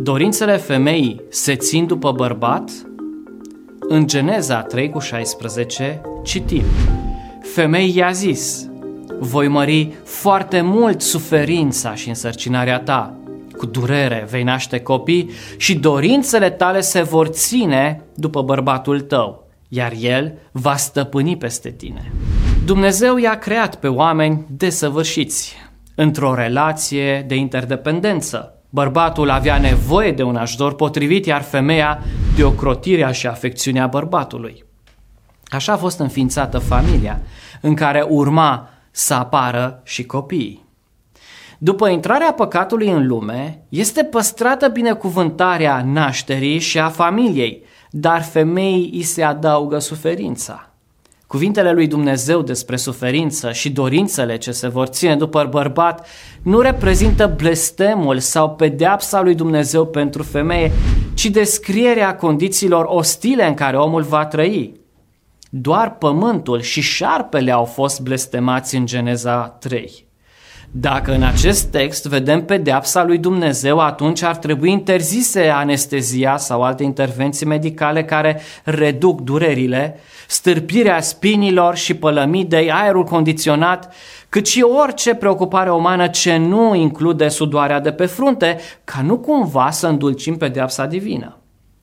Dorințele femeii se țin după bărbat? În Geneza 3:16 citim: Femeii i-a zis: voi mări foarte mult suferința și însărcinarea ta, cu durere vei naște copii și dorințele tale se vor ține după bărbatul tău, iar el va stăpâni peste tine. Dumnezeu i-a creat pe oameni desăvârșiți, într-o relație de interdependență. Bărbatul avea nevoie de un ajutor potrivit, iar femeia de ocrotirea și afecțiunea bărbatului. Așa a fost înființată familia, în care urma să apară și copiii. După intrarea păcatului în lume, este păstrată binecuvântarea nașterii și a familiei, dar femeii îi se adaugă suferința. Cuvintele lui Dumnezeu despre suferință și dorințele ce se vor ține după bărbat nu reprezintă blestemul sau pedeapsa lui Dumnezeu pentru femeie, ci descrierea condițiilor ostile în care omul va trăi. Doar pământul și șarpele au fost blestemați în Geneza 3. Dacă în acest text vedem pedeapsa lui Dumnezeu, atunci ar trebui interzise anestezia sau alte intervenții medicale care reduc durerile, stârpirea spinilor și pălămidei, aerul condiționat, cât și orice preocupare umană ce nu include sudoarea de pe frunte, ca nu cumva să îndulcim pedeapsa divină.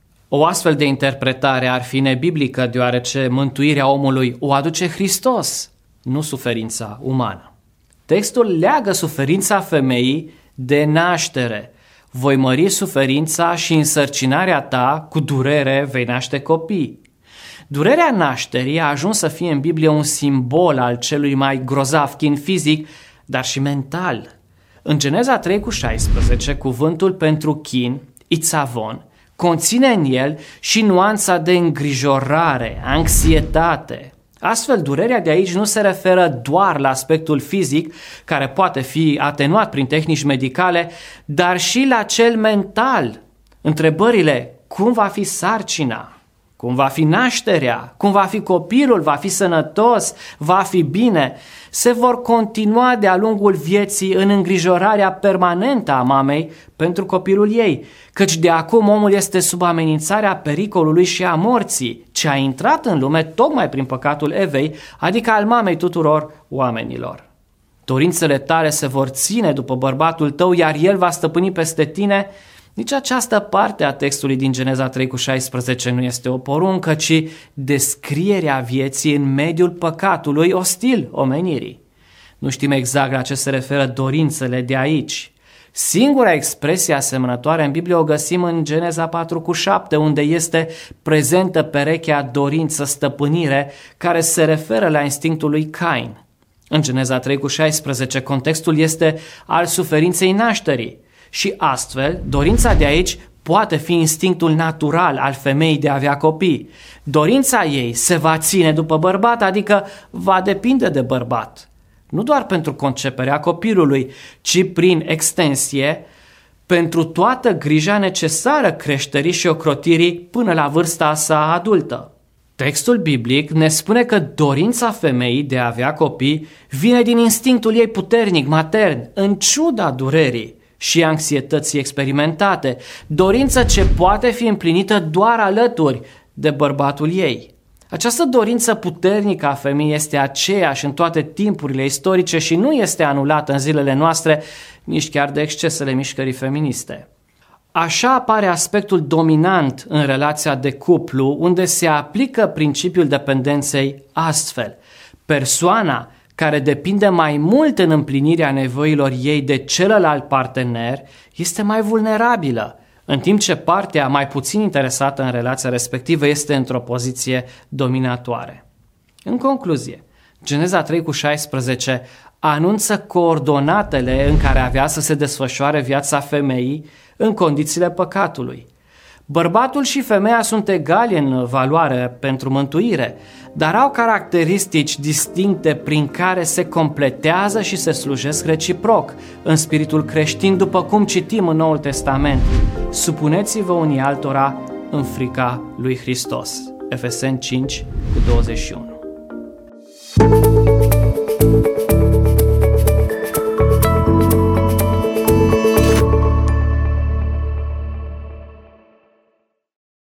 O astfel de interpretare ar fi nebiblică, deoarece mântuirea omului o aduce Hristos, nu suferința umană. Textul leagă suferința femeii de naștere. Voi mări suferința și însărcinarea ta, cu durere vei naște copii. Durerea nașterii a ajuns să fie în Biblie un simbol al celui mai grozav chin fizic, dar și mental. În Geneza 3:16, cuvântul pentru chin, itzavon, conține în el și nuanța de îngrijorare, anxietate. Astfel, durerea de aici nu se referă doar la aspectul fizic, care poate fi atenuat prin tehnici medicale, dar și la cel mental. Întrebările: cum va fi sarcina? Cum va fi nașterea? Cum va fi copilul? Va fi sănătos? Va fi bine? Se vor continua de-a lungul vieții în îngrijorarea permanentă a mamei pentru copilul ei, căci de acum omul este sub amenințarea pericolului și a morții, ce a intrat în lume tocmai prin păcatul Evei, adică al mamei tuturor oamenilor. Dorințele tale se vor ține după bărbatul tău, iar el va stăpâni peste tine. Nici această parte a textului din Geneza 3:16 nu este o poruncă, ci descrierea vieții în mediul păcatului ostil omenirii. Nu știm exact la ce se referă dorințele de aici. Singura expresie asemănătoare în Biblie o găsim în Geneza 4:7, unde este prezentă perechea dorință, stăpânire, care se referă la instinctul lui Cain. În Geneza 3:16 contextul este al suferinței nașterii. Și astfel, dorința de aici poate fi instinctul natural al femeii de a avea copii. Dorința ei se va ține după bărbat, adică va depinde de bărbat. Nu doar pentru conceperea copilului, ci prin extensie pentru toată grija necesară creșterii și ocrotirii până la vârsta sa adultă. Textul biblic ne spune că dorința femeii de a avea copii vine din instinctul ei puternic, matern, în ciuda durerii și anxietății experimentate, dorință ce poate fi împlinită doar alături de bărbatul ei. Această dorință puternică a femeii este aceeași în toate timpurile istorice și nu este anulată în zilele noastre, nici chiar de excesele mișcării feministe. Așa apare aspectul dominant în relația de cuplu, unde se aplică principiul dependenței astfel: persoana care depinde mai mult în împlinirea nevoilor ei de celălalt partener este mai vulnerabilă, în timp ce partea mai puțin interesată în relația respectivă este într-o poziție dominatoare. În concluzie, Geneza 3:16 anunță coordonatele în care avea să se desfășoare viața femeii în condițiile păcatului. Bărbatul și femeia sunt egali în valoare pentru mântuire, dar au caracteristici distincte prin care se completează și se slujesc reciproc în spiritul creștin, după cum citim în Noul Testament: supuneți-vă unii altora în frica lui Hristos. Efeseni 5:21.